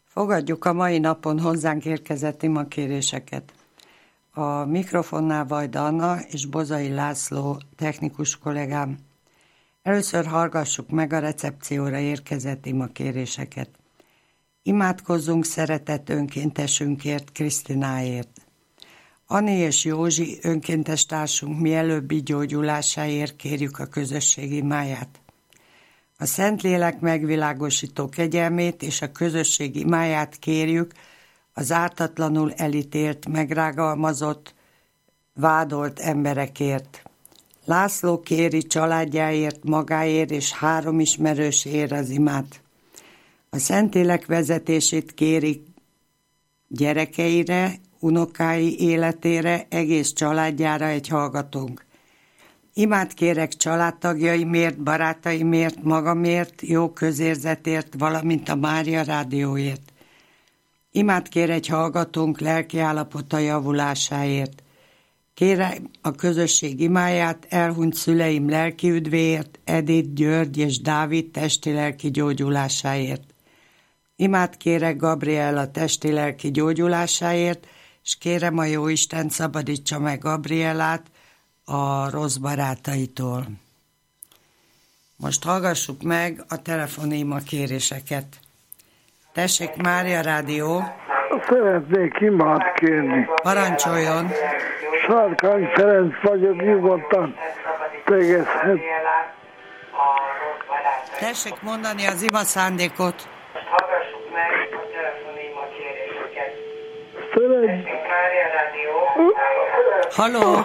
Fogadjuk a mai napon hozzánk érkezett imakéréseket. A mikrofonnál Vajda Anna és Bozai László technikus kollégám. Először hallgassuk meg a recepcióra érkezett imakéréseket. Imádkozzunk szeretett önkéntesünkért, Krisztináért. Ani és Józsi önkéntes társunk mielőbbi gyógyulásáért kérjük a közösség imáját. A Szentlélek megvilágosító kegyelmét és a közösség imáját kérjük az ártatlanul elítélt, megrágalmazott, vádolt emberekért. László kéri családjáért, magáért és 3 ismerőséért az imát. A Szentlélek vezetését kéri gyerekeire, unokái életére, egész családjára egy hallgatónk. Imát kérek családtagjaimért, barátaimért, magamért, jó közérzetért, valamint a Mária Rádióért. Imát kér egy hallgatónk lelki állapota javulásáért. Kérem a közösség imáját elhunyt szüleim lelki üdvéért, Edith, György és Dávid testi-lelki gyógyulásáért. Imát kérek Gabriella testi-lelki gyógyulásáért, és kérem a Jóisten szabadítsa meg Gabriellát a rossz barátaitól. Most hallgassuk meg a telefoni imakéréseket. Tessék, Mária Rádió. Szeretnék imát kérni. Parancsoljon. Sárkány Ferenc vagyok, nyugodtan tegezhet. Tessék mondani az ima szándékot. Hallgassuk meg a telefoni imakéréseket. Tessék, Mária Rádió. Halló.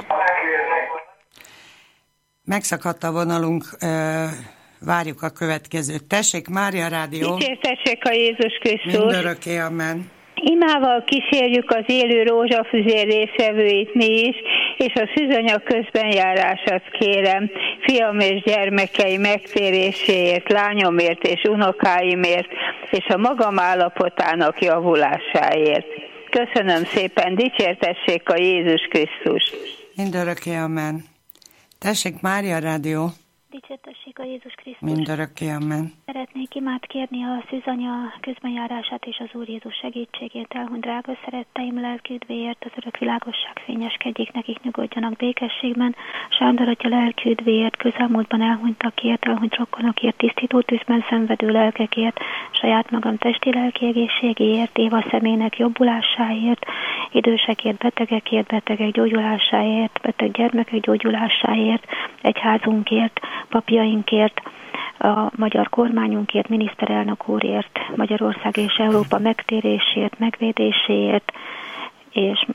Megszakadt a vonalunk, várjuk a következőt. Tessék, Mária Rádió. Dicsértessék a Jézus Krisztus. Mindörökké, amen. Imával kísérjük az élő rózsafüzér részvevőit mi is, és a szűzanyag közbenjárását kérem, fiam és gyermekei megtéréséért, lányomért és unokáimért, és a magam állapotának javulásáért. Köszönöm szépen, dicsértessék a Jézus Krisztus. Mindörökké, amen. Tessék, Mária Rádió. Dicsértessék a Jézus Krisztus. Mindörökké, amen. Szeretnék imát kérni a szűzanya közbenjárását és az Úr Jézus segítségét. Elhunyt drága szeretteim lelki üdvéért, az örök világosság fényeskedjék, nekik nyugodjanak békességben. Sándor atya lelki üdvéért, közelmúltban elhunytakért, elhunyt rokkonokért, tisztító tűzben szenvedő lelkekért, saját magam testi lelki egészségéért, Éva személynek jobbulásáért, idősekért, betegek gyógyulásáért, beteg gyermekek gyógyulásáért, egyházunkért, papjainkért, a magyar kormányunkért, miniszterelnök úrért, Magyarország és Európa megtérésért, megvédéséért, és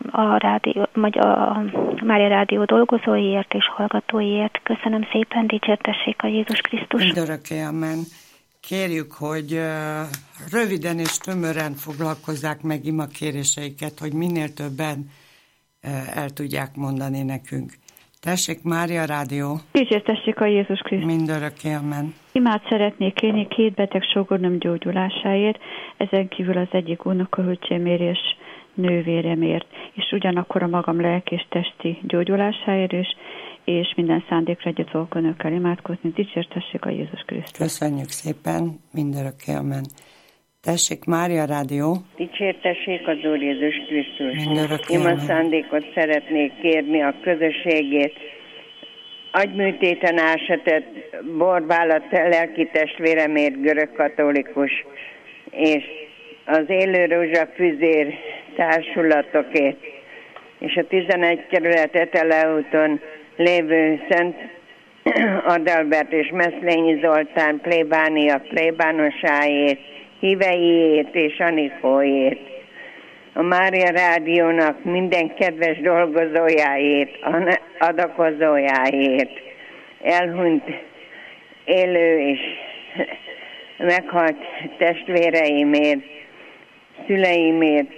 a Mária Rádió dolgozóiért és hallgatóiért. Köszönöm szépen, dicsértessék a Jézus Krisztus. Mindörökké, amen. Kérjük, hogy röviden és tömören foglalkozzák meg imakéréseiket, hogy minél többen el tudják mondani nekünk. Tessék, Mária Rádió. Dicsértessék a Jézus Krisztus. Mindörökké, amen. Imát szeretnék kérni 2 beteg sógornőm gyógyulásáért, ezen kívül az egyik unokahölgyémért és nővéremért, és ugyanakkor a magam lelki és testi gyógyulásáért is, és minden szándékra együtt fogok önökkel imádkozni. Dicsértessék a Jézus Krisztus. Köszönjük szépen, mindörökké, amen. Tessék, Mária Rádió. Dicsértessék az Úr Jézus Krisztus. Mindörökké, Ima amen. szándékot szeretnék kérni a közösségét. Agyműtéten ásetett Borbála lelki testvéremért, görög katolikus, és az Élő Rózsa Füzér társulatokért, és a 11 kerület Eteleúton lévő Szent Adalbert és Meszlényi Zoltán plébánosáért, híveiért és Anikóért, a Mária Rádiónak minden kedves dolgozójáért, adakozójáért, elhunyt élő és meghalt testvéreimért, szüleimért.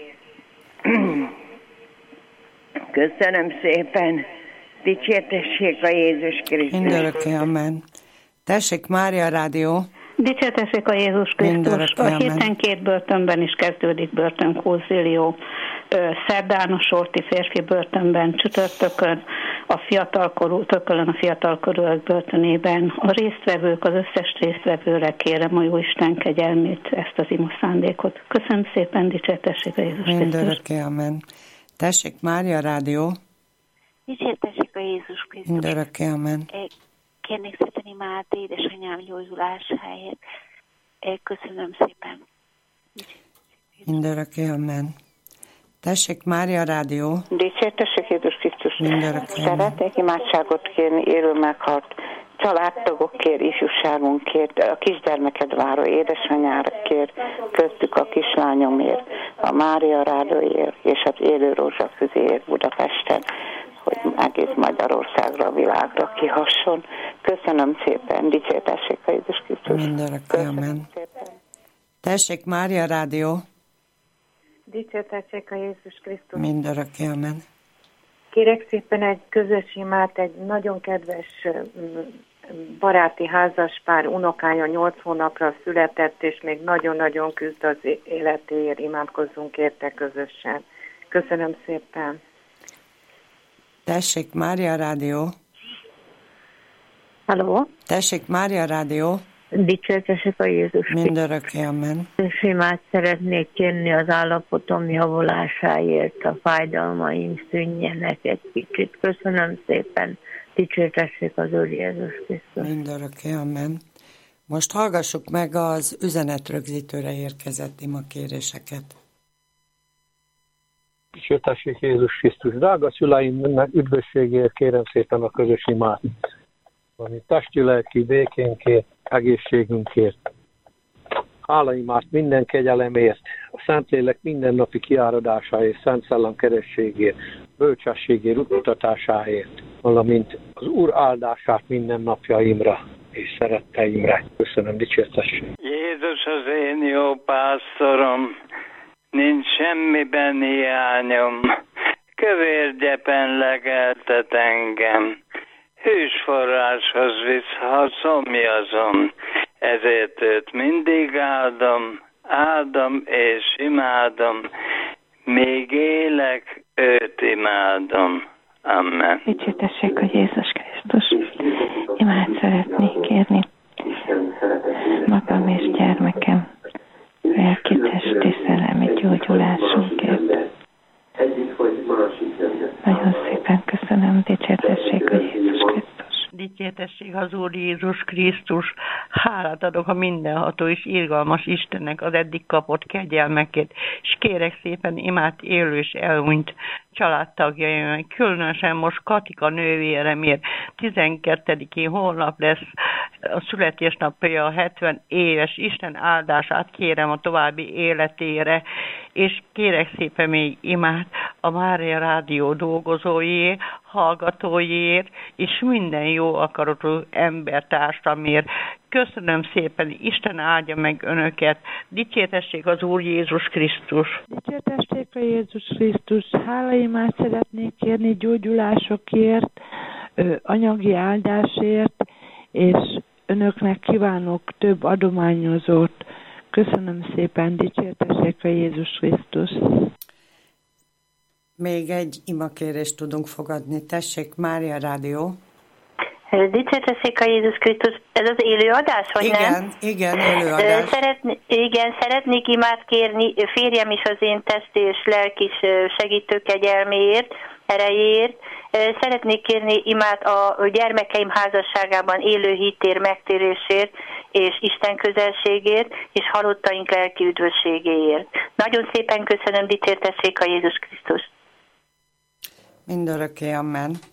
Köszönöm szépen, dicsértessék a Jézus Krisztus. Mindörökké, amen. Tessék, Mária Rádió. Dicsértessék a Jézus Krisztus. A héten 2 börtönben is kezdődik börtönkózilió. Szerdán a Sorti férfi börtönben, csütörtökön a fiatalkorúak börtönében. A résztvevők, az összes résztvevőre kérem a Jóisten kegyelmét, ezt az ima szándékot. Köszönöm szépen, dicsértessék a Jézus Krisztus. Mindörökké, amen. Tessék, Mária Rádió. Dicsértessék a Jézus Krisztus. Mindörökké, amen. Kérnék szépen imád édesanyám gyógyulásáért. Köszönöm szépen. Mindörökké, amen. Tessék, Mária Rádió. Dicsértessék Jézus Krisztus. Mindörökké, amen. Szeretnék imádságot kérni élő meghalt családtagokért, ifjúságunkért, a kisgyermeket váró édesanyákért, köztük a kislányomért, a Mária Rádióért és az élő rózsafüzéért Budapesten, hogy egész Magyarországra, a világra kihasson. Köszönöm szépen, dicsértessék a Jézus Krisztus. Mindörökké, amen. Tessék, Mária Rádió. Dicsértessék a Jézus Krisztus. Mindörökké, amen. Kérek szépen egy közös imát, egy nagyon kedves baráti házaspár unokája 8 hónapra született, és még nagyon-nagyon küzd az életéért, imádkozzunk érte közösen. Köszönöm szépen. Tessék, Mária Rádió. Halló? Tessék, Mária Rádió. Dicsértessék a Jézus. Mindörökké, amen. És imát szeretnék kérni az állapotom javulásáért, a fájdalmaim szűnjenek egy kicsit. Köszönöm szépen. Dicsértessék az Úr Jézus Krisztus. Mindörökké, amen. Most hallgassuk meg az üzenetrögzítőre érkezett imakéréseket. Dicsértessék Jézus Krisztus. Drága szüleim üdvösségért kérem szépen a közös imát. Ami testi-lelki békénkért, egészségünkért. Hálaimát minden kegyelemért, a Szentlélek mindennapi kiáradásáért, Szent Szellem kerességért, bölcsességért, útmutatásáért, valamint az Úr áldását minden napjaimra és szeretteimre. Köszönöm, dicsértessék. Jézus az én jó pásztorom, nincs semmiben hiányom, kövér gyepen legeltet engem. Hűs forráshoz visz, ha szomjazom, ezért őt mindig áldom és imádom, még élek, őt imádom. Amen. Dicsértessék a Jézus Krisztus. Imát szeretnék kérni magam és gyermekem lelki, testi, szellemi gyógyulásunkért. Nagyon szépen köszönöm, dicsértessék a Jézus Krisztus. Dicsértessék az Úr Jézus Krisztus. Hálát adok a mindenható és irgalmas Istennek az eddig kapott kegyelmekért, és kérek szépen imát élő és elhunyt családtagjaim, különösen most Katika nővéremért 12-én holnap lesz a születésnapja, a 70 éves. Isten áldását kérem a további életére, és kérek szépen még imát a Mária Rádió dolgozóiért, hallgatóiért, és minden jó akaratú embertársamért. Köszönöm szépen, Isten áldja meg önöket. Dicsértessék az Úr Jézus Krisztus. Dicsértessék a Jézus Krisztus. Hálaimát szeretnék kérni gyógyulásokért, anyagi áldásért, és önöknek kívánok több adományozót. Köszönöm szépen, dicsértessék a Jézus Krisztus. Még egy imakérést tudunk fogadni. Tessék, Mária Rádió. Dicsértessék a Jézus Krisztus. Ez az élő adás, vagy nem? Igen, élő adás. Szeretnék imát kérni férjem is az én testi és lelkis segítő kegyelméért, erejéért. Szeretnék kérni imát a gyermekeim házasságában élő hittér megtérésért és Isten közelségért, és halottaink lelki üdvösségéért. Nagyon szépen köszönöm, dicsértessék a Jézus Krisztus. Mindörökké, amen.